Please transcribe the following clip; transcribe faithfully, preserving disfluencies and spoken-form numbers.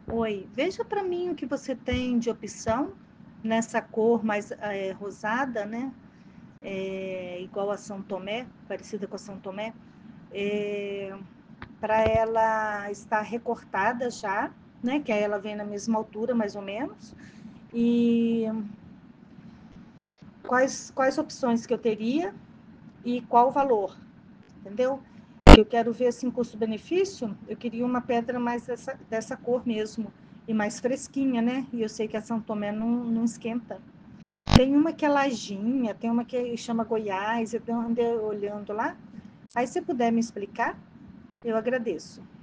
Oi, veja para mim o que você tem de opção nessa cor mais é, rosada, né? É, igual a São Tomé, parecida com a São Tomé, é, para ela estar recortada já, né? Que aí ela vem na mesma altura, mais ou menos. E quais, quais opções que eu teria e qual o valor, entendeu? Eu quero ver assim custo-benefício, eu queria uma pedra mais dessa, dessa cor mesmo, e mais fresquinha, né? E eu sei que a São Tomé não, não esquenta. Tem uma que é Lajinha, tem uma que chama Goiás, eu andei olhando lá. Aí se puder me explicar, eu agradeço.